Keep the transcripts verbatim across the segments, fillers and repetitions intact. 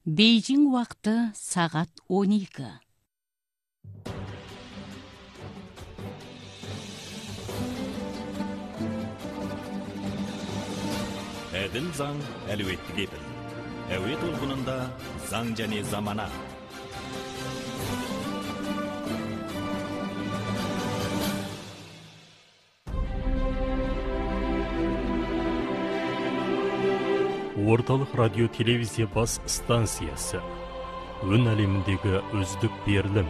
Бейжің уақыты сағат он екі. Әділ заң әлеуетті кепіл. Әуе толқынында заң және замана. Орталық радио телевизия бас станциясы. Өн әлеміндегі үздік берілім.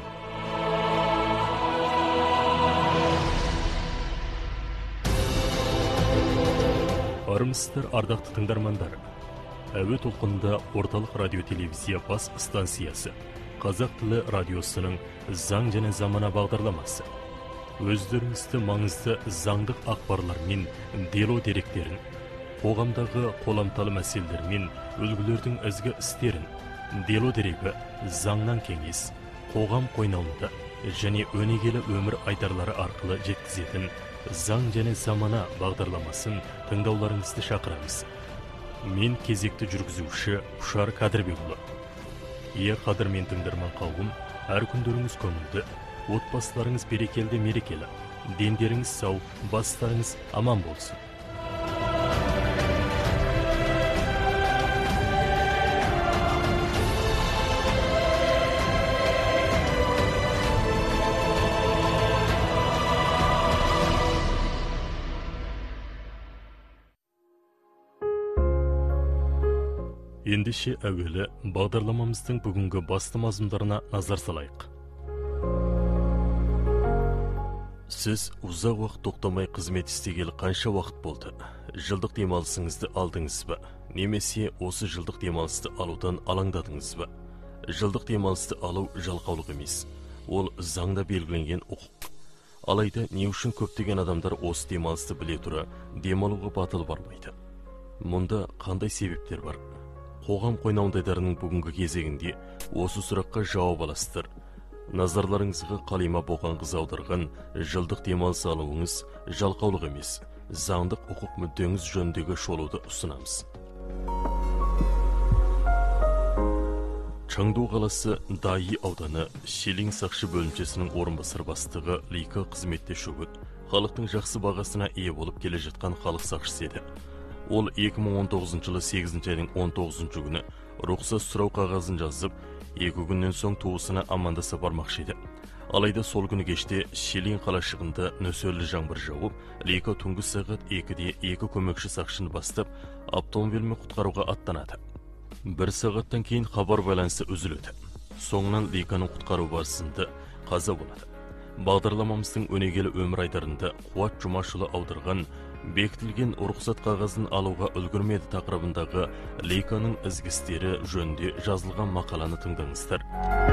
Армысыздар, ардақты тыңдармандар. Әуе толқынында Орталық радио телевизия бас станциясы. Қазақ тілі радиосының заң және замана бағдарламасы. Өздеріңізді маңызды заңдық ақпарлар мен дело деректерін, қоғамдағы қоламталы мәселелер мен үлгілердің ізгі істерін, дело дерегі, заңнан кеңес, қоғам қойнауында және өнегелі өмір айтарлары арқылы жеткізетін заң және замана бағдарламасын тыңдауларыңызды шақырамыз. Мен кезекті жүргізуші Ұшар Қадырбекұлы. Е қадірмен тыңдарман қауым, әр күндеріңіз көңілді, отбасыларыңыз берекелі мерекелі, дендеріңіз сау, бастарыңыз аман болсын. Ендеше әуелі бағдарламамыздың бүгінгі басты мазмұндарына назар салайық. Сіз ұзақ уақыт тоқтамай қызмет істегелі қанша уақыт болды? Жылдық демалысыңызды алдыңыз ба? Немесе осы жылдық демалысты алудан алаңдадыңыз ба? Жылдық демалысты алу жалқаулық емес. Ол заңда белгіленген құқық. Алайда не үшін көптеген адамдар осы демалысты біле тұра демалуға батыл бармайды? Мұнда қандай себептер бар? Қоғам қойнауындайдарының бүгінгі кезегінде осы сұраққа жауап аласыздар. Назарларыңызға Қалима Боқанқызы аударған жылдық демалыс алуыңыз жалқаулық емес, заңдық құқық мүддеңіз жөніндегі шолуды ұсынамыз. Чаңду қаласы Дайи ауданы Шелең сақшы бөлімшесінің орынбасар бастығы Лейка қызметте шөгіт, халықтың жақсы бағасына ие болып келе жатқан халық сақшысы еді. Ол екі мың он тоғызыншы жылы сегізінші айдың он тоғызыншы күні рұқсат сұрау қағазын жазып, екі күннен соң туысына амандаса бармақшы еді. Алайда сол күні кеште Шелең қалашығында нөсерлі жаңбыр жауып, Лейка түнгі сағат екіде екі көмекші сақшыны бастап, автомобилмен құтқаруға аттанады. Бір сағаттан кейін хабар байланысы үзіледі. Соңынан Лейканың құтқару барысында қаза болады. Бағдарламамыздың өнегелі өмір айдарында Қуат Жұмашұлы аударған бекітілген рұқсат қағазын алуға үлгірмеді тақырыбындағы Лейканың ізгістері жөнінде жазылған мақаланы тыңдаңыздар.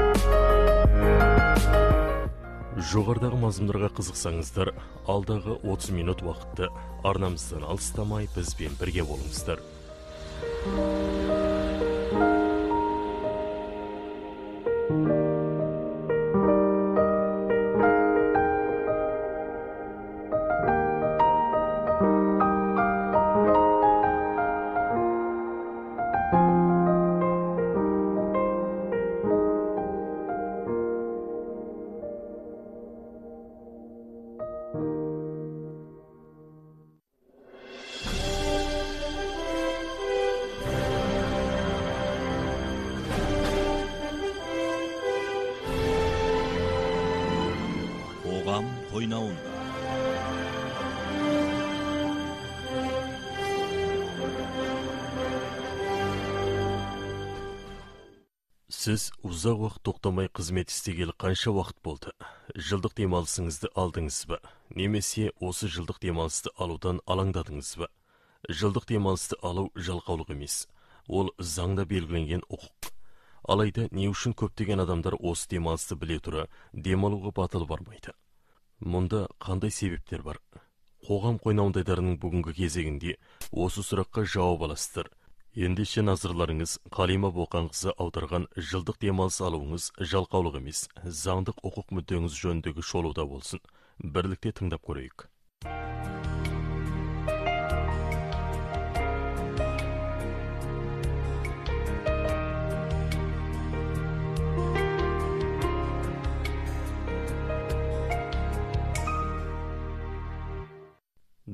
Жоғардағы мазмұндарға қызықсаңыздар, алдағы отыз минут уақытты арнамыздан алыстамай бізбен бірге болыңыздар. Қойнауында. Сіз ұзақ уақыт тоқтамай қызмет істегелі қанша уақыт болды? Жылдық демалысыңызды алдыңыз ба? Немесе осы жылдық демалысты алудан алаңдадыңыз ба? Жылдық демалысты алу жалқаулық емес. Ол заңда белгіленген құқық. Алайда не үшін көптеген адамдар осы демалысты біле тұра демалуға батыл бармайды? Мұнда қандай себептер бар? Қоғам қойнауындайдарының бүгінгі кезегінде осы сұраққа жауап аласыздар. Ендеше назарларыңыз Қалима Боқанқызы аударған жылдық демалыс алуыңыз жалқаулық емес, заңдық құқық мүддеңіз жөніндегі шолуда болсын. Бірлікте тыңдап көрейік.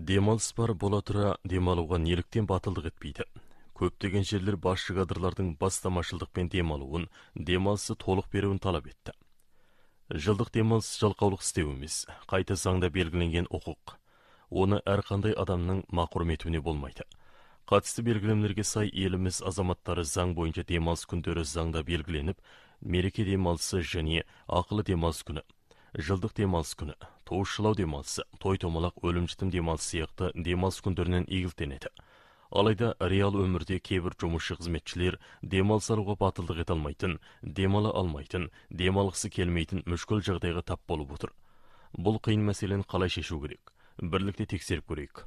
Демалыс бар бола тұра демалуға неліктен батылдық етпейді. Көптеген жерлер басшы кадрлардың бастамашылдықпен демалуын, демалысы толық беруін талап етті. Жылдық демалыс жалқаулық істеу емес, қайта заңда белгіленген құқық. Оны әрқандай адамның мақұрым етуіне болмайды. Қатысты белгілемелерге сай еліміз азаматтары заң бойынша демалыс күндері заңда белгіленіп, мереке демалысы және ақылы демалыс күні, жылдық демалыс күні, тоғызшылау демалысы, той-томалақ, өлім-жітім демалысы сияқты демалыс күндерінен игіліктенеді. Алайда реал өмірде кейбір жұмысшы қызметшілер демалыс алуға батылдық ете алмайтын, демала алмайтын, демалғысы келмейтін мүшкіл жағдайға тап болып отыр. Бұл қиын мәселені қалай шешу керек? Бірлікте тексеріп көрейік.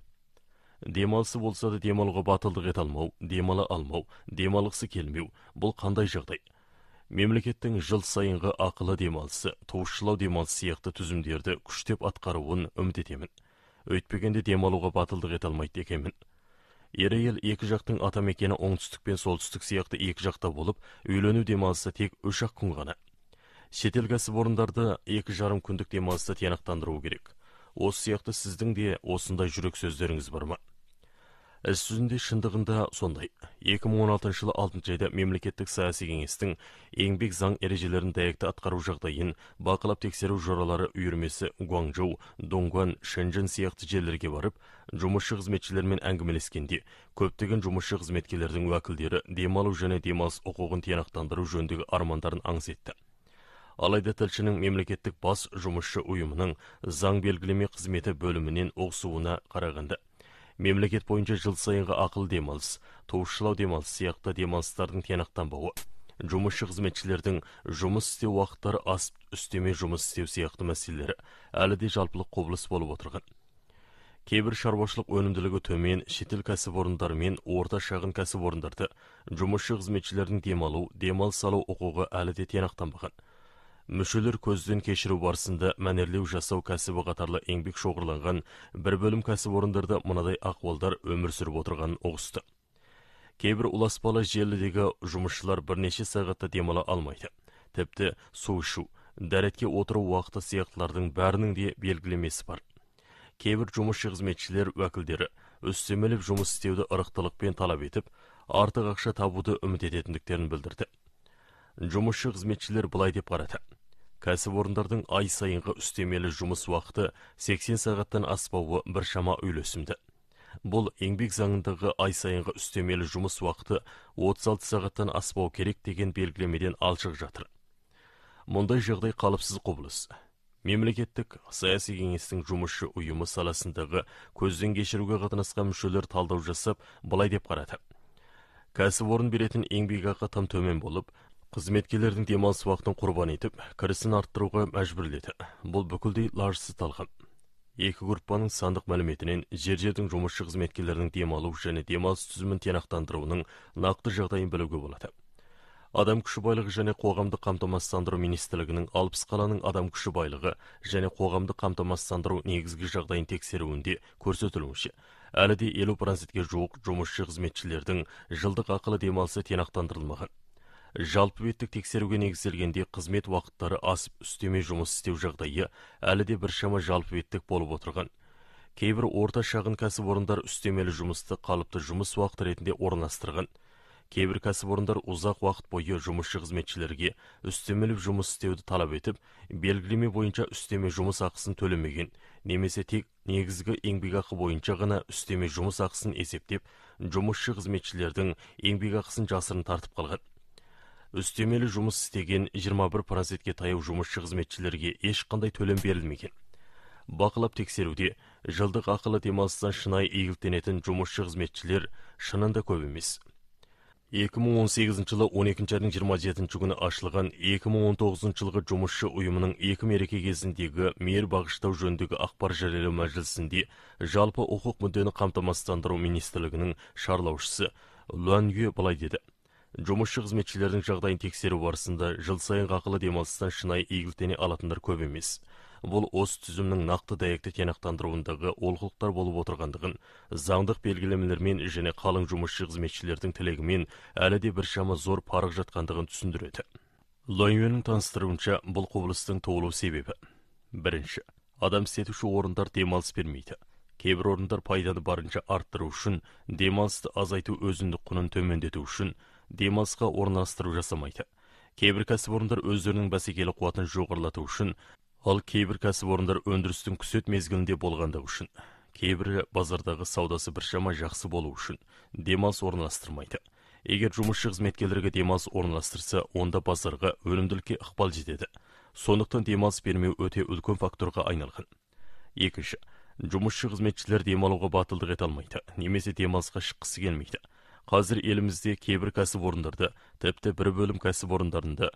Демалысы болса да демалуға батылдық ете алмау, демала алмау, демалғысы келмеу, бұл қандай жағдай? Мемлекеттің жыл сайынғы ақылы демалысы, тоғызшылау демалысы сияқты түзімдерді күштеп атқаруын үміт етемін. Өйтпегенде демалуға батылдық ете алмайды екенмін. Ер әйел екі жақтың атамекені оңтүстік пен солтүстік сияқты екі жақта болып, үйлену демалысы тек үш ақ күн ғана. Шетел кәсіпорындарды екі жарым күндік демалысты тиянақтандыру керек. Осы сияқты сіздің де осындай жүрек сөздеріңіз бар ма? Іс жүзінде шындығында сондай. екі мың он алтыншы жылы алтыншы айда мемлекеттік саяси кеңестің еңбек заң ережелерін дәйекті атқару жағдайын бақылап тексеру жоралары үйірмесі Гуанчжоу, Донгуан, Шэньчжэн сияқты жерлерге барып, жұмысшы қызметшілермен әңгімелескенде, көптеген жұмысшы қызметкерлердің уәкілдері демалу және демалыс құқығын тиянақтандыру жөніндегі армандарын аңыс етті. Алайда тілшінің мемлекеттік бас жұмысшы ұйымының заң белгілеме қызметі бөлімінен оқысуына қарағанда, мемлекет бойынша жыл сайынғы ақыл демалыс, тоғызшылау демалыс сияқты демалыстардың тиянақтанбауы, жұмысшы қызметшілердің жұмыс істеу уақыттары асып үстеме жұмыс істеу сияқты мәселелері әлі де жалпылық құбылыс болып отырған. Кейбір шаруашылық өнімділігі төмен шетел кәсіпорындары мен орта шағын кәсіпорындарды жұмысшы қызметшілердің демалу, демалыс алу құқығы әлі де тиянақтанбаған. Мүшелер көзден кешіру барысында мәнерлеу жасау кәсібі қатарлы еңбек шоғырланған бір бөлім кәсіпорындарда мынадай ахуалдар өмір сүріп отырғанын ұғысты. Кейбір ұласпалы желідегі жұмысшылар бірнеше сағатта демала алмайды. Тіпті су ішу, дәретке отыру уақыты сияқтылардың бәрінің де белгілемесі бар. Кейбір жұмысшы қызметшілер уәкілдері үстемелеп жұмыс істеуді ырықтылықпен талап етіп, артық ақша табуды үміт ететіндіктерін білдірді. Жұмысшы қызметшілер былай деп қарады. Кәсіпорындардың ай сайынғы үстемелі жұмыс уақыты сексен сағаттан аспауы біршама үйлесімді. Бұл еңбек заңындағы ай сайынғы үстемелі жұмыс уақыты отыз алты сағаттан аспау керек деген белгілемеден алшық жатыр. Мұндай жағдай қалыпсыз құбылыс. Мемлекеттік саяси кеңестің жұмысшы ұйымы саласындағы көзден кешіруге қатынасқан мүшелер талдау жасап, былай деп қарады. Кәсіпорын беретін еңбекақы тым төмен болып, қызметкерлердің демалыс уақытын құрбан етіп, кірісін арттыруға мәжбүрледі. Бұл бүкілдей лажсыз талғам. Екі группаның сандық мәліметінен жер-жердің жұмысшы қызметкерлерінің демалу және демалыс түзімін тиянақтандыруының нақты жағдайын білуге болады. Адам күші байлығы және қоғамдық қамтамасыздандыру министрлігінің алпыс қаланың адам күші байлығы және қоғамдық қамтамасыздандыру негізгі жағдайын тексеруінде көрсетілуінше, әлі де елу процентке жуық жұмысшы қызметшілердің жылдық ақылы демалысы тиянақтандырылмаған. Жалпы беттік тексеруге негізделгенде қызмет уақыттары асып үстеме жұмыс істеу жағдайы әлі де біршама жалпы беттік болып отырған. Кейбір орта шағын кәсіпорындар үстемелі жұмысты қалыпты жұмыс уақыты ретінде орналастырған. Кейбір кәсіпорындар ұзақ уақыт бойы жұмысшы қызметшілерге үстемелі жұмыс істеуді талап етіп, белгілеме бойынша үстеме жұмыс ақысын төлемеген, немесе тек негізгі еңбекақы бойынша ғана үстеме жұмыс ақысын есептеп, жұмысшы қызметшілердің еңбекақысын жасырын тартып қалған. Үстемелі жұмыс істеген жиырма бір процентке таяу жұмысшы қызметшілерге ешқандай төлем берілмеген. Бақылап тексеруде жылдық ақылы демалыстан шынайы игіліктенетін жұмысшы қызметшілер шынында көп емес. екі мың он сегізінші жылы он екінші айдың жиырма жетінші күні ашылған екі мың он тоғызыншы жылғы жұмысшы ұйымының екі мереке кезіндегі мейір бағыштау жөніндегі ақпар жариялау мәжілісінде жалпы құқық мүддені қамтамасыздандыру министрлігінің шарлаушысы Луан Юе былай деді. Жұмысшы қызметшілердің жағдайын тексеру барысында жыл сайын ақылы демалыстан шынайы игіліктене алатындар көп емес. Бұл осы түзімнің нақты дәйекті тиянақтандыруындағы олқылықтар болып отырғандығын, заңдық белгілемелермен және қалың жұмысшы қызметшілердің тілегімен әлі де біршама зор парық жатқандығын түсіндіреді. Лойюенің таныстыруынша бұл құбылыстың туылу себебі. Бірінші, адам істетуші орындар демалыс бермейді. кейбір орындар пайданы барынша арттыру үшін, демалысты азайту өзіндік құнын төмендету үшін демалысқа орналастыру жасамайды. Кейбір кәсіпорындар өздерінің бәсекелі қуатын жоғарылату үшін, ал кейбір кәсіпорындар өндірістің күзет мезгілінде болғандығы үшін, кейбірі базардағы саудасы біршама жақсы болу үшін демалыс орналастырмайды. Егер жұмысшы қызметкерлерге демалыс орналастырса, онда базарға өнімділікке ықпал жетеді. Сондықтан демалыс бермеу өте үлкен факторға айналған. Екінші, жұмысшы қызметшілер демалуға батылдық ете алмайды, немесе демалысқа шыққысы келмейді. Қазір елімізде кейбір кәсіпорындарда, тіпті бір бөлім кәсіпорындарында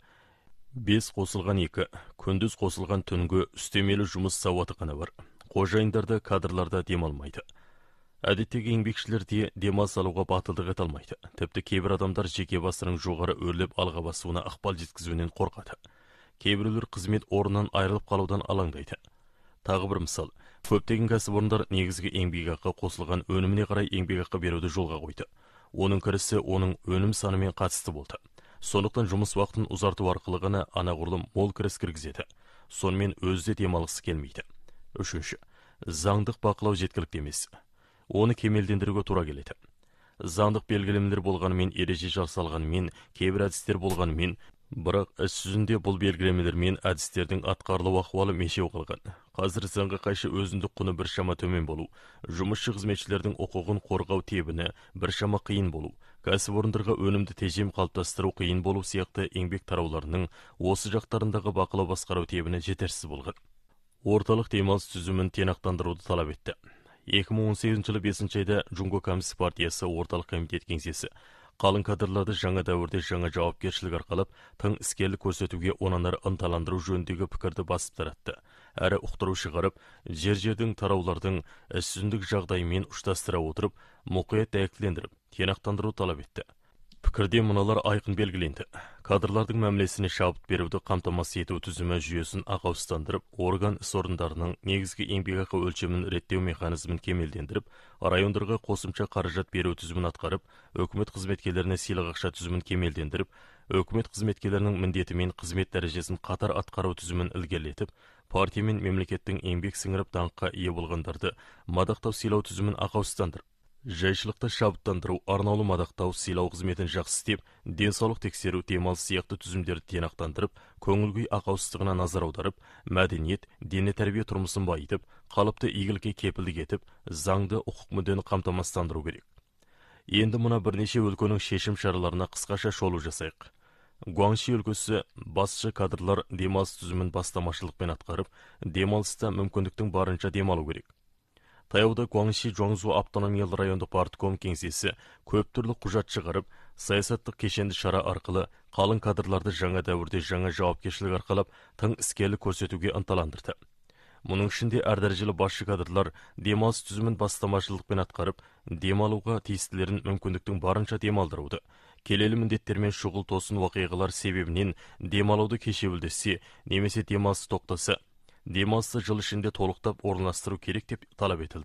бес қосылған екі, күндіз қосылған түнгі үстемелі жұмыс сауаты ғана бар. Қожайындарда, кадрларда демалмайды. Әдеттегі еңбекшілер де демалыс алуға батылдық ете алмайды. Тіпті кейбір адамдар жеке басының жоғары өрлеп алға басуына ықпал жеткізуінен қорқады. Кейбіреулер қызмет орнынан айырылып қалудан алаңдайды. Тағы бір мысал, көптеген кәсіпорындар негізгі еңбекақы қосылған өніміне қарай еңбекақы беруді жолға қойды. Оның кірісі оның өнім санымен қатысты болды. Сондықтан жұмыс уақытын ұзарту арқылы ғана анағұрлым мол кіріс кіргізеді. Сонымен өзі де демалғысы келмейді. Үшінші, заңдық бақылау жеткілікті емес. Оны кемелдендіруге тура келеді. Заңдық белгілемелер болғанымен, ереже жасалғанымен, кейбір әдістер болғанымен, бірақ іс жүзінде бұл белгілемелер мен әдістердің атқарылу ахуалы мешеу қалған. Қазір заңға қайшы өзіндік құны біршама төмен болу, жұмысшы қызметшілердің құқығын қорғау тебіні біршама қиын болу, кәсіпорындарға өнімді тежем қалыптастыру қиын болу сияқты еңбек тарауларының осы жақтарындағы бақылау басқару тебіні жетерсіз болған. Орталық демалыс түзімін тиянақтандыруды талап етті. екі мың он сегізінші жылы бесінші айда Джунго Коммунист партиясы орталық комитет кеңсесі қалың кадрларды жаңа дәуірде жаңа жауапкершілік арқалап, тың іскерлік көрсетуге онанар ынталандыру жөніндегі пікірді басып таратты. Әрі ұқтыру шығарып, жер-жердің тараулардың іс жүзіндік жағдайымен ұштастыра отырып, мұқият дәйектілендіріп, тиянақтандыру талап етті. Пікірде мыналар айқын белгіленді. Кадрлардың мәмілесіне шабыт беруді қамтамасыз ету түзімі жүйесін ақаусыздандырып, орган іс орындарының негізгі еңбекақы өлшемін реттеу механизмін кемелдендіріп, райондарға қосымша қаражат беру түзімін атқарып, өкімет қызметкерлеріне сыйлық ақша түзімін кемелдендіріп, өкімет қызметкерлерінің міндеті мен қызмет дәрежесін қатар атқару түзімін ілгерілетіп, партия мен мемлекеттің еңбек сіңіріп даңққа ие болғандарды мадақтау сыйлау түзімін ақаусыздандырып, жайшылықты шабыттандыру, арнаулы мадақтау, сыйлау қызметін жақсы істеп, денсаулық тексеру, демалыс сияқты түзімдерді тиянақтандырып, көңіл-күй ақаусыздығына назар аударып, мәдениет, дене тәрбие тұрмысын байытып, қалыпты игілікке кепілдік етіп, заңды құқық мүддені қамтамасыздандыру керек. Енді мына бірнеше өлкенің шешім шараларына қысқаша шолу жасайық. Гуанши өлкесі басшы кадрлар демалыс түзімін бастамашылықпен атқарып, демалыста мүмкіндіктің барынша демалу керек. Таяуда Гуанши Жуаңзу автономиялы райондық партком кеңсесі көп түрлі құжат шығарып, саясаттық кешенді шара арқылы қалың кадрларды жаңа дәуірде жаңа жауапкершілік арқалап, тың іскерлік көрсетуге ынталандырды. Мұның ішінде әр дәрежелі басшы кадрлар демалыс түзімін бастамашылықпен атқарып, демалуға тиістілерін мүмкіндіктің барынша демалдыруды, келелі міндеттермен шұғыл тосын уақиғалар себебінен демалуды кешеуілдесе, немесе демалыс тоқтаса, демалысты жыл ішінде толықтап орналастыру керек деп талап етілді.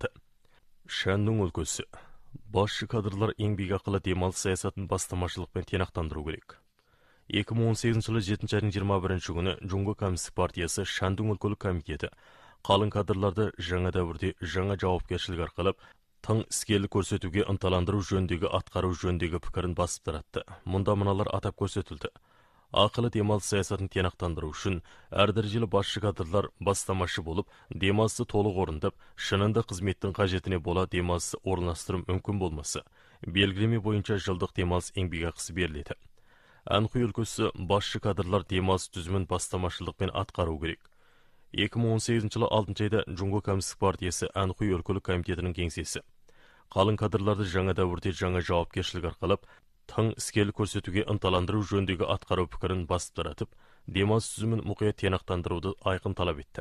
Шандун өлкесі. Басшы кадрлар еңбекақылы демалыс саясатын бастамашылықпен тиянақтандыру керек. екі мың он сегізінші жылы жетінші айдың жиырма бірінші күні Джунго Коммунист партиясы Шандун өлкелік комитеті қалың кадрларды жаңа дәуірде жаңа жауапкершілік арқалап, тың іскерлік көрсетуге ынталандыру жөніндегі атқару жөніндегі пікірін басып таратты. Мұнда мыналар атап көрсетілді. Ақылы демалыс саясатын тиянақтандыру үшін әр дәрежелі басшы кадрлар бастамашы болып, демалысты толық орындап, шынында қызметтің қажетіне бола демалысты орналастыру мүмкін болмаса, белгілеме бойынша жылдық демалыс еңбекақысы беріледі. Анхуй өлкесі басшы кадрлар демалыс түзімін бастамашылықпен атқару керек. екі мың он сегізінші жылы алтыншы айда Джунго Коммунист партиясы Анхуй өлкелік комитетінің кеңсесі қалың кадрларды жаңа дәуірде жаңа жауапкершілік арқалап, тың іскерлік көрсетуге ынталандыру жөніндегі атқару пікірін басып таратып, демалыс түзімін мұқият тиянақтандыруды айқын талап етті.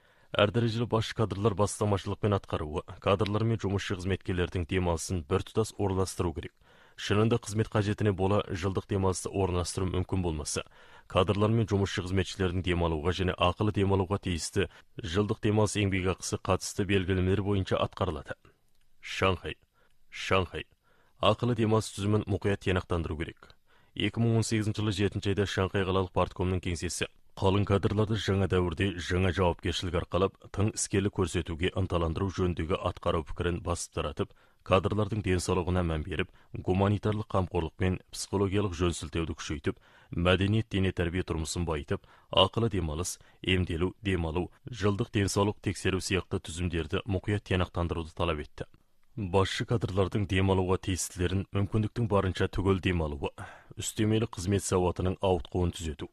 Әр дәрежелі басшы кадрлар бастамашылықпен атқаруы, кадрлар мен жұмысшы қызметкерлердің демалысын біртұтас орналастыру керек. Шынында қызмет қажетіне бола жылдық демалысты орналастыру мүмкін болмаса, кадрлар мен жұмысшы қызметшілердің демалуға және ақылы демалуға тиісті жылдық демалыс еңбекақысы қатысты белгілемелер бойынша атқарылады. Шанхай. Шанхай. Ақылы демалыс түзімін мұқият тиянақтандыру керек. екі мың он сегізінші жылы жетінші айда Шанхай қалалық парткомның кеңсесі Қалың кадрларды жаңа дәуірде жаңа жауапкершілік арқалап, тың іскерлік көрсетуге ынталандыру жөніндегі атқару пікірін басып таратып, кадрлардың денсаулығына мән беріп, гуманитарлық қамқорлық пен психологиялық жөн сілтеуді күшейтіп, мәдениет дене тәрбие тұрмысын байытып, ақылы демалыс, емделу, демалу, жылдық денсаулық тексеру сияқты түзімдерді мұқият тиянақтандыруды талап етті. Басшы кадрлардың демалуға тиістілерін мүмкіндіктің барынша түгел демалуы, үстемелі қызмет сауатының ауытқуын түзету.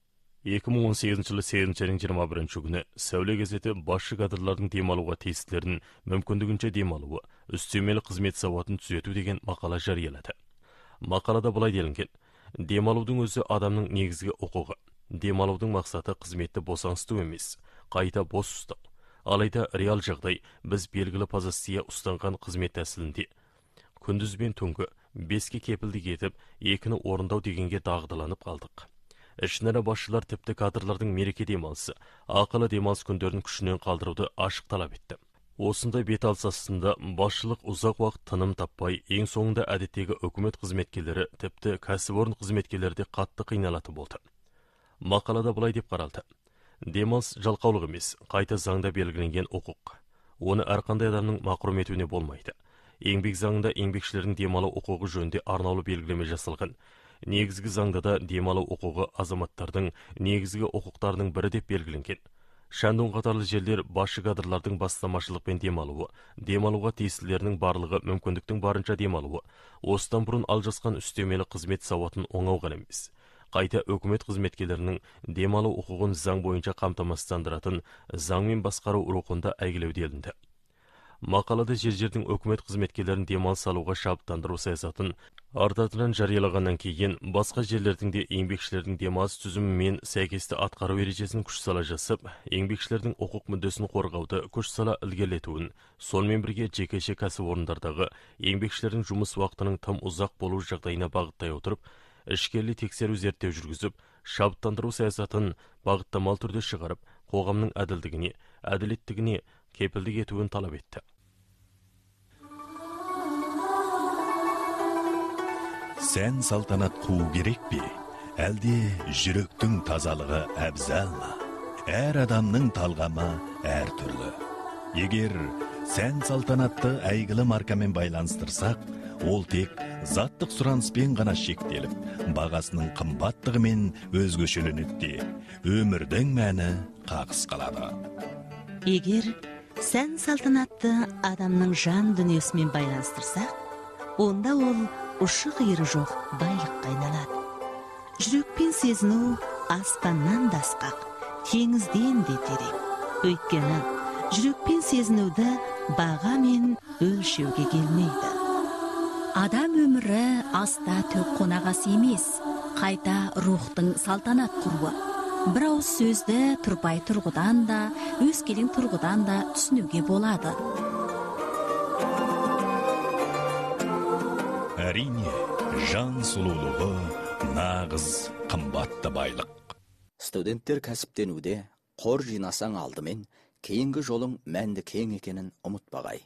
екі мың он сегізінші жылы сегізінші айының жиырма бірінші күні Сәуле газеті басшы кадрлардың демалуға тиістілерін мүмкіндігінше демалуы, үстемелі қызмет сауатын түзету деген мақала жариялады. Мақалада былай делінген: демалудың өзі адамның негізгі құқығы. Демалудың мақсаты қызметті босаңсыту емес, қайта бос ұстау. Алайда реал жағдай біз белгілі позиция ұстанған қызмет тәсілінде күндіз бен түнгі беске кепілдік етіп, екіні орындау дегенге дағдыланып қалдық. Ішінара басшылар тіпті кадрлардың мереке демалысы, ақылы демалыс күндерін күшінен қалдыруды ашық талап етті. Осындай бет алысында басшылық ұзақ уақыт тыным таппай, ең соңында әдеттегі үкімет қызметкерлері, тіпті кәсіпорын қызметкерлері де қатты қиналаты болды. Мақалада былай деп қаралды: демалыс жалқаулық емес, қайта заңда белгіленген құқық. Оны әрқандай адамның мақрұм етуіне болмайды. Еңбек заңында еңбекшілердің демалу құқығы жөнінде арнаулы белгілеме жасалған. Негізгі заңда да демалу құқығы азаматтардың негізгі құқықтарының бірі деп белгіленген. Шандун қатарлы жерлер басшы кадрлардың бастамашылықпен демалуы, демалуға тиістілерінің барлығы мүмкіндіктің барынша демалуы, осыдан бұрын алжасқан үстемелі қызмет сауатын оңау ғана емес, қайта өкімет қызметкерлерінің демалу құқығын заң бойынша қамтамасыздандыратын заңмен басқару рухында әйгілеу делінді. Мақалада жер-жердің өкімет қызметкерлерін демалыс алуға шабыттандыру саясатын артатынан жариялағаннан кейін, басқа жерлердің де еңбекшілердің демалыс түзімімен сәйкесті атқару ережесін күш сала жасап, еңбекшілердің құқық мүддесін қорғауды күш сала ілгерілетуін, сонымен бірге жекеше кәсіпорындардағы еңбекшілердің жұмыс уақытының тым ұзақ болу жағдайына бағыттай отырып, ішкерлі тексеру зерттеу жүргізіп, шабыттандыру саясатын бағыттамалы түрде шығарып, қоғамның әділдігіне, әділеттігіне кепілдік етуін талап етті. Сән салтанат қуу керек пе? Әлде жүректің тазалығы әбзал ма? Әр адамның талғамы әр түрлі. Егер сән салтанатты әйгілі маркамен байланыстырсақ, ол тек заттық сұраныспен ғана шектеліп, бағасының қымбаттығымен өзгешеленеді. Өмірдің мәні қағыс қалады. Егер сән салтанатты адамның жан дүниесімен байланыстырсақ, онда ол ұшы қиыры жоқ байлыққа айналады. Жүрекпен сезіну аспаннан да асқақ, теңізден де терең. Өйткені жүрекпен сезінуді баға мен өлшеуге келмейді. Адам өмірі аста төк қонағасы емес, қайта рухтың салтанат құруы. Бір ауыз сөзді тұрпай тұрғыдан да, өскелең тұрғыдан да түсінуге болады. Әрине, жан сұлулығы нағыз қымбатты байлық. Студенттер кәсіптенуде қор жинасаң алдымен, кейінгі жолың мәнді кең екенін ұмытпағай.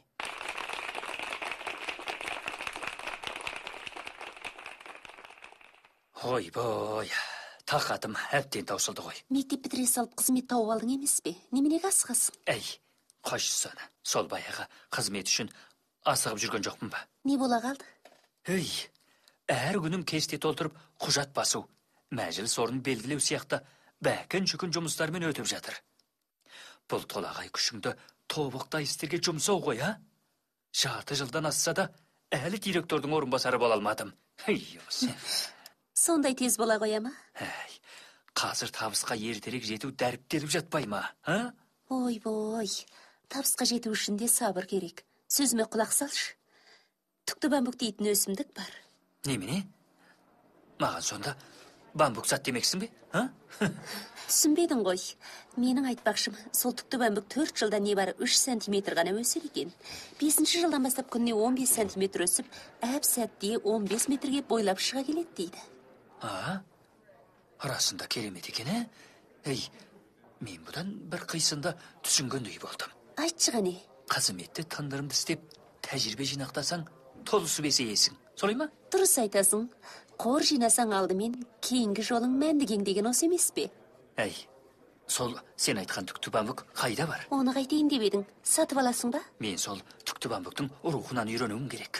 Ой-бой, тақатым әбден таусылды ғой. Мектеп бітіре салып қызмет тауып алдың емес пе? Неменеге асығасың? Әй, қойшысына, сол баяғы қызмет үшін асығып жүрген жоқпын ба? Не бола қалды? Өй, әр күнім кесте толтырып құжат басу, мәжіліс орнын белгілеу сияқты бәкін жүкін жұмыстармен өтіп жатыр. Бұл толағай күшіңді тобықтай істерге жұмсау ғой, а? Жарты жылдан асса да, әлі директордың орынбасары бола алмадым. Өй, осы. Сондай тез бола қоя ма? Әй, қазір табысқа ертерек жету дәріптеліп жатпай ма, а? Ой-бой, табысқа жету үшін де сабыр керек. Сөзіме құлақ салшы. Түкті бамбук дейтін өсімдік бар. Немене? Маған сонда бамбук сат демексің бе? А? Түсінбедің ғой. Менің айтпақшым, сол түкті бамбук төрт жылда не бары үш сантиметр ғана өсер екен. бесінші жылдан бастап күніне он бес сантиметр өсіп, әп сәтте он бес метрге бойлап шыға келеді дейді. А? Расында керемет екен, ә? Ей, мен бұдан бір қисында түсінгендей болдым. Айтшы ғане. Қызметті тындырымды істеп, тәжірибе жинақтасаң, толысы бесейесің. Солай ма? Дұрыс айтасың. Қор жинасаң алдымен, кейінгі жолың мәнді кең деген осы емес пе? Әй, сол сен айтқан түкті бамбук қайда бар? Оны қайтейін деп едің, сатып аласың ба? Мен сол түкті бамбуктың рухынан үйренуім керек.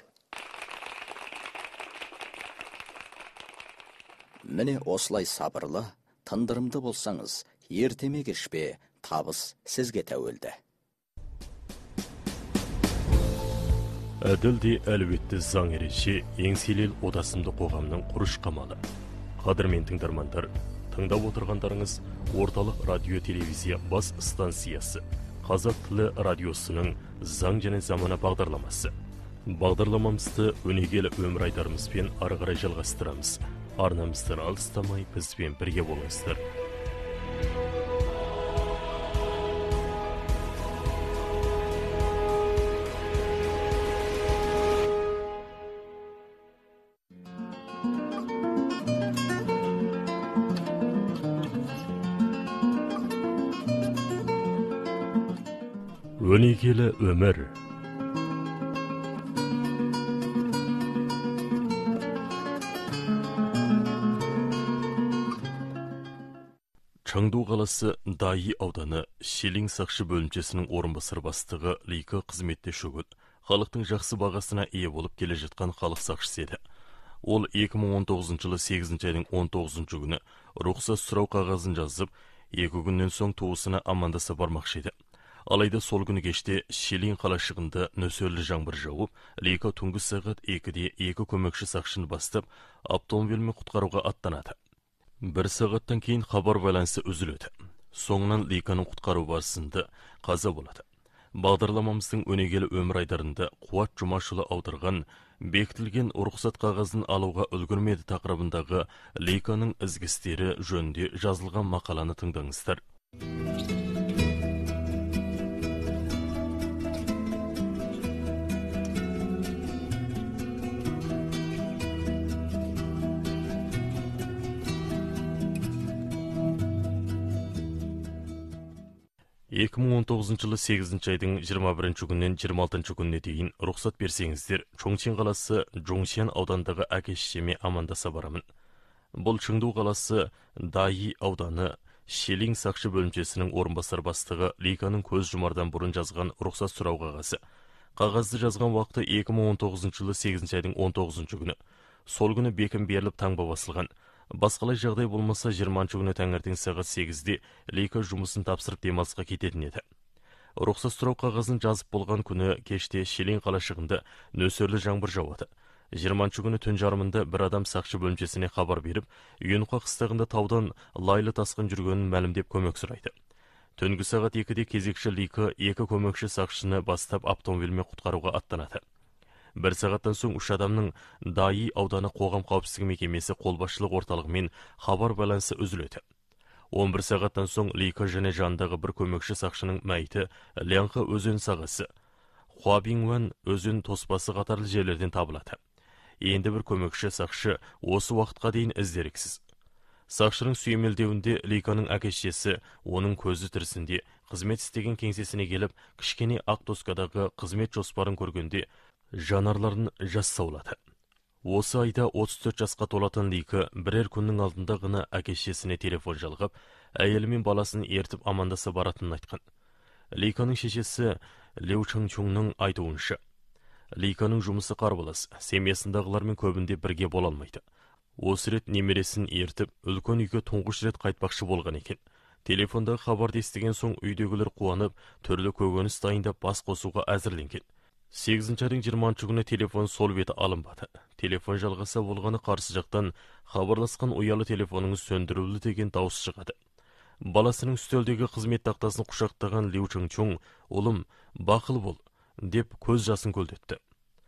Міне осылай сабырлы, тындырымды болсаңыз, ертеме кешпе табыс сізге тәуелді. Әділ де әлеуетті заң ереже еңселел отасымды қоғамның құрыш қамалы. Қадірмен тыңдармандар, тыңдап отырғандарыңыз орталық радио телевизия бас станциясы Қазақ тілі радиосының заң және замана бағдарламасы. Бағдарламамызды өнегелі өмір айдарымызбен ары қарай жалғастырамыз. Арнамыздан алыстамай бізбен бірге болыңыздар. Өнегелі өмір. Чаңду қаласы Дайи ауданы Шелең сақшы бөлімшесінің орынбасар бастығы Лика қызметте шөгіт, халықтың жақсы бағасына ие болып келе жатқан халық сақшысы еді. Ол екі мың он тоғызыншы жылы сегізінші айдың он тоғызыншы күні рұқсат сұрау қағазын жазып, екі күннен соң туысына амандаса бармақшы еді. Алайда сол күні кеште Шелең қалашығында нөсерлі жаңбыр жауып, Лика түнгі сағат екіде екі көмекші сақшыны бастап, автомобильмен құтқаруға аттанады. Бір сағаттан кейін хабар байланысы үзіледі. Соңынан Ликаның құтқару барысында қаза болады. Бағдарламамыздың өнегелі өмір айдарында Қуат Жұмашұлы аударған бекітілген рұқсат қағазын алуға үлгермеді тақырыбындағы Ликаның ізгі істері жөнінде жазылған мақаланы тыңдаңыздар. екі мың он тоғызыншы жылы сегізінші айдың жиырма бірінші күннен жиырма алтыншы күніне дейін рұқсат берсеңіздер, Чоңчен қаласы Жоңсян аудандағы әке-шешеме амандаса барамын. Бұл Чыңду қаласы Дайи ауданы Шелең сақшы бөлімшесінің орынбасар бастығы Ликаның көз жұмардан бұрын жазған рұқсат сұрау қағазы. Қағазды жазған уақыты екі мың он тоғызыншы жылы сегізінші айдың он тоғызыншы күні. Сол күні бекім беріліп таңба басылған. Басқалай жағдай болмаса жиырманшы күні таңертең сағат сегізде Лика жұмысын тапсырып демалысқа кететін еді. Рұқсат сұрау қағазын жазып болған күні кеште Шелең қалашығында нөсерлі жаңбыр жауады. жиырманшы күні түн жарымында бір адам сақшы бөлімшесіне хабар беріп, Үйенқұа қыстағында таудан лайлы тасқын жүргенін мәлімдеп көмек сұрайды. Түнгі сағат екіде кезекші Лика екі көмекші сақшыны бастап автомобильмен құтқаруға аттанады. Бір сағаттан соң үш адамның Дайи ауданы қоғам қауіпсіздігі мекемесі қолбасшылық орталығымен хабар байланысы үзіледі. он бір сағаттан соң Лика және жанындағы бір көмекші сақшының мәйіті Лянқы өзен сағасы, Хуабиңуан өзен тоспасы қатарлы жерлерден табылады. Енді бір көмекші сақшы осы уақытқа дейін іздерексіз. Сақшының сүйемелдеуінде Ликаның әке-шешесі оның көзі тірісінде қызмет істеген кеңсесіне келіп, кішкене ақ доскадағы қызмет жоспарын көргенде жанарларын жас саулады. Осы айда отыз төрт жасқа толатын Лика бірер күннің алдында ғына әке-шешесіне телефон жалғап, әйелі мен баласын ертіп амандаса баратынын айтқан. Ликаның шешесі Леу Чыңчуңның айтуынша, Ликаның жұмысы қарбалас, семьясындағылармен көбінде бірге бола алмайды. Осы рет немересін ертіп, үлкен үйге тұңғыш рет қайтпақшы болған екен. Телефондағы хабарды естіген соң үйдегілер қуанып, түрлі көкөніс дайындап бас қосуға әзірленген. сегізінші айдың жиырмасыншы күні телефон сол беті алынбады. Телефон жалғаса болғаны қарсы жақтан хабарласқан ұялы телефоныңыз сөндірілді деген дауыс шығады. Баласының үстелдегі қызмет тақтасын құшақтаған Леу Чыңчуң, "Ұлым, бақыл бол", деп көз жасын көлдетті.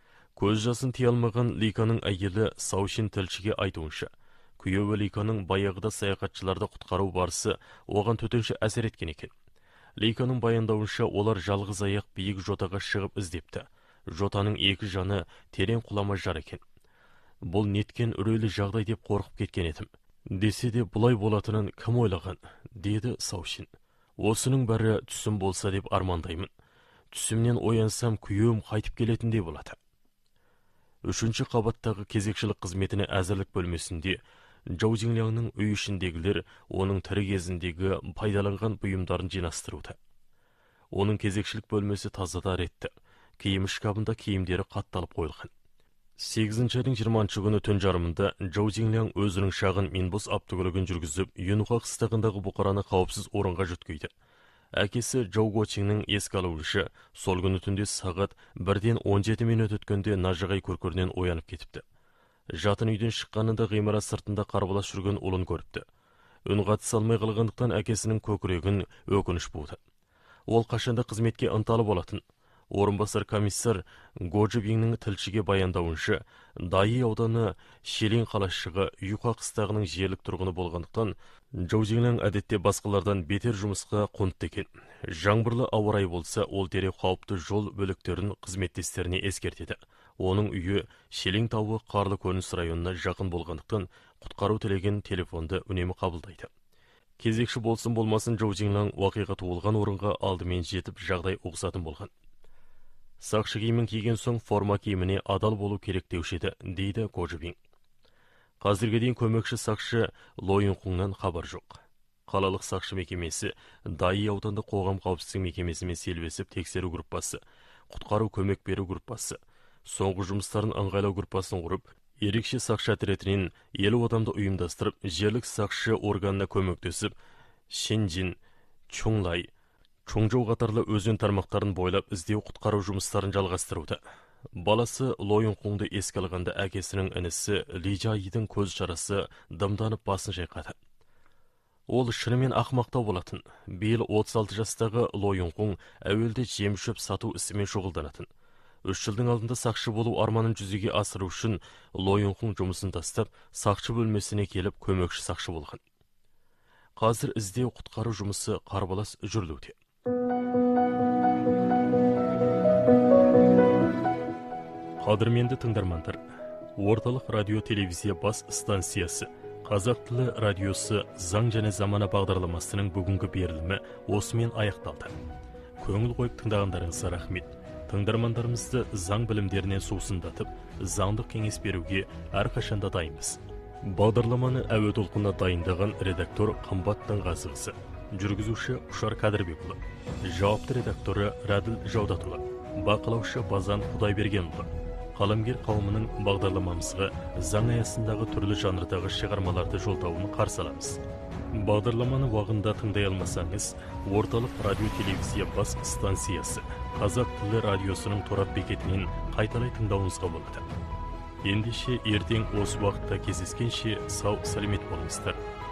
Көз жасын тия алмаған Ликаның әйелі Саушин тілшіге айтуынша, күйеуі Ликаның баяғыда саяхатшыларды құтқару барысы оған төтенше әсер еткен екен. Ликаның баяндауынша олар жалғыз аяқ биік жотаға шығып іздепті. Жотаның екі жаны терең құлама жар екен. Бұл неткен үрейлі жағдай деп қорқып кеткен едім. Десе де бұлай болатынын кім ойлаған, деді Саушин. Осының бәрі түсім болса деп армандаймын. Түсімнен оянсам күйеуім қайтып келетіндей болады. Үшінші қабаттағы кезекшілік қызметіне әзірлік бөлмесінде Жау Зинлянның үй ішіндегілер оның тірі кезіндегі пайдаланған бұйымдарын жинастыруда. Оның кезекшілік бөлмесі тазада ретті. Киім шкабында киімдері қатталып қойылған. сегізінші айдың жиырмасыншы күні түн жарымында Жау Зинлян өзінің шағын минбус автокөлігін жүргізіп, Юнуха қыстағындағы бұқараны қауіпсіз орынға жүткейді. Әкесі Жау Гочиңнің еске алуынша, сол күні түнде сағат бірден он жеті минут өткенде нажығай көркөрінен оянып кетіпті. Жатын үйден шыққанында ғимарат сыртында қарбалас жүрген ұлын көріпті. Үн қатыса алмай қалғандықтан әкесінің көкірегін өкініш болды. Ол қашанда қызметке ынталы болатын. Орынбасар комиссар Гожибиннің тілшіге баяндауынша, Дайи ауданы Шелең қалашығы Юқа қыстағының жерлік тұрғыны болғандықтан, Жау Зинлян әдетте басқалардан бетер жұмысқа қонды екен. Жаңбырлы ауа райы болса, ол дереу қауіпті жол бөліктерін қызметтестеріне ескертеді. Оның үйі Шелең тауы қарлы көрініс районына жақын болғандықтан, құтқару тілеген телефонды үнемі қабылдайды. Кезекші болсын болмасын Жау Зинлян уақиға туылған орынға алдымен жетіп жағдай ұқсатын болған. Сақшы киімін киген соң форма киіміне адал болу керек деуші еді, дейді Гожибин. Қазірге дейін көмекші сақшы Лойынқұңнан хабар жоқ. Қалалық сақшы мекемесі Дайи ауданды қоғам қауіпсіздік мекемесімен селбесіп тексеру группасы, құтқару көмек беру группасы, соңғы жұмыстарын ыңғайлау группасын құрып, ерекше сақшы отрядінен елу адамды ұйымдастырып, жерлік сақшы органына көмектесіп, Шенжин, Чоңлай, Чоңжоу қатарлы өзен тармақтарын бойлап іздеу құтқару жұмыстарын жалғастыруда. Баласы Лойынқұңды еске алғанда әкесінің інісі Лижайдың көз шарасы дымданып басын жайқады. Ол шынымен ақымақтау болатын. Биыл отыз алты жастағы Лойынқұң әуелде жем-шөп сату ісімен шұғылданатын. Үш жылдың алдында сақшы болу арманын жүзеге асыру үшін Лойынқұң жұмысын тастап, сақшы бөлмесіне келіп көмекші сақшы болған. Қазір іздеу құтқару жұмысы қарбалас жүрілуде. Қадірменді тыңдармандар, орталық радио телевизия бас станциясы Қазақ тілі радиосы заң және замана бағдарламасының бүгінгі берілімі осымен аяқталды. Көңіл қойып тыңдағандарыңызға рахмет. Тыңдармандарымызды заң білімдерінен сусындатып, заңдық кеңес беруге әрқашанда дайынбыз. Бағдарламаны әуе толқынына дайындаған редактор Қымбат Таңғазықызы, жүргізуші Ұшар Кәдірбекұлы, жауапты редакторы Раділ Жаудатұлы, бақылаушы Базан Құдайбергенұлы, қаламгер қауымының бағдарламамызға заң аясындағы түрлі жанрдағы шығармаларды жолдауын қарсы аламыз. Бағдарламаны уақытында тыңдай алмасаңыз, орталық радио телевизия бас станциясы Қазақ тілі радиосының торап бекетінен қайталай тыңдауыңызға болады. Ендеше ертең осы уақытта кездескенше сау сәлемет болыңыздар.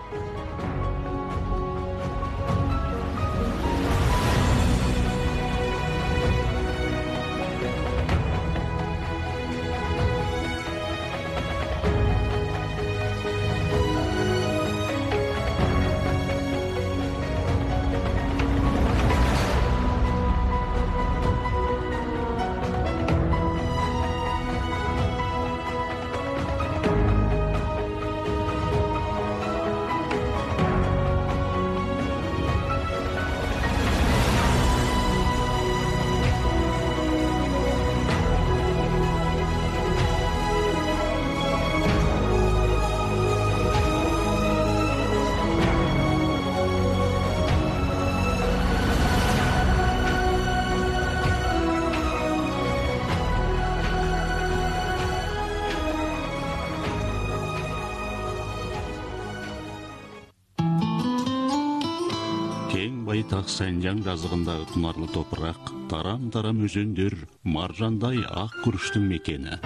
Байтақ Сәнжан жазығындағы құнарлы топырақ, тарам-тарам өзендер, маржандай ақ күріштің мекені.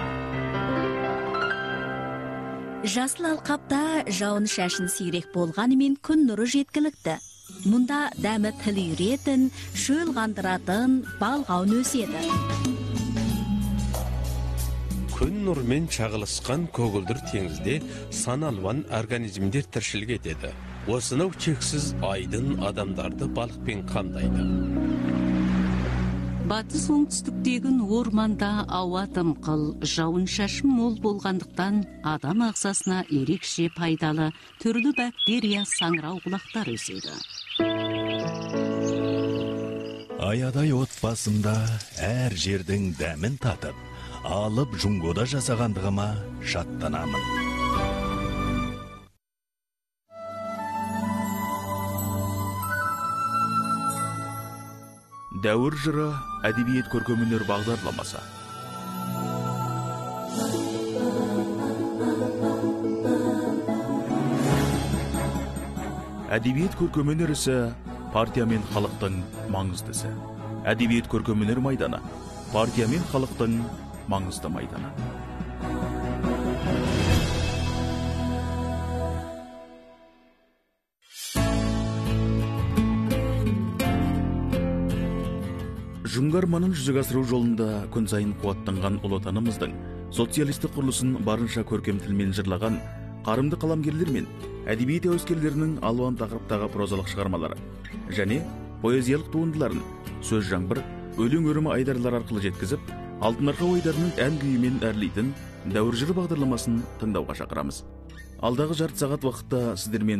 Жасыл алқапта жауын шашын сирек болғанымен күн нұры жеткілікті. Мұнда дәмі тіл үйретін, шөл қандыратын балғауын өседі. Күн нұрмен шағылысқан көгілдір теңізде саналуан организмдер тіршілік етеді. Осынау чексіз айдын адамдарды балықпен қамдайды. Батыс оңтүстіктегі орманда ауа дымқыл, жауын шашын мол болғандықтан адам ағзасына ерекше пайдалы түрлі бактерия саңырау құлақтар өседі. Аядай отбасында әр жердің дәмін татып, алып жұңгода жасағандығыма шаттанамын. Дәуір жыры әдебиет көркемөнер бағдарламасы. Әдебиет көркемөнер ісі партия мен халықтың маңыздысы. Әдебиет көркемөнер майданы партия мен халықтың маңызды майданы. Жүңгі арманын жүзеге асыру жолында күн сайын қуаттанған ұлы отанымыздың социалистік құрылысын барынша көркем тілмен жырлаған қарымды қаламгерлер мен әдебиет әуескерлерінің алуан тақырыптағы прозалық шығармалары және поэзиялық туындыларын сөз жаңбыр, өлең өрімі айдарлар арқылы жеткізіп, алтын арқа ойдарының ән күйімен әрлейтін дәуір жыры бағдарламасын тыңдауға шақырамыз. Алдағы жарты сағат уақытта сіздермен